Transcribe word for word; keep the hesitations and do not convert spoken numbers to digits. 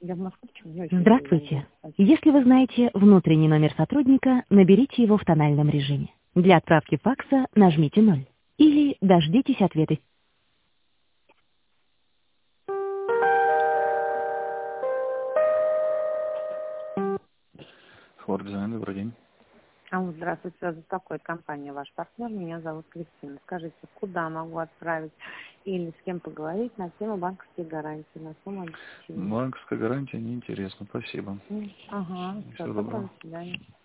Я в Москве, почему? Я еще не Здравствуйте. знаю. Если вы знаете внутренний номер сотрудника, наберите его в тональном режиме. Для отправки факса нажмите ноль. Или дождитесь ответа. Фордизайн, добрый день. А вот здравствуйте, вас беспокоит компания «Ваш партнер». Меня зовут Кристина. Скажите, куда могу отправить или с кем поговорить на тему банковской гарантии, на сумму обеспечения? Банковская гарантия неинтересна, спасибо. М, Ага, все, Всего доброго, доброго. до свидания.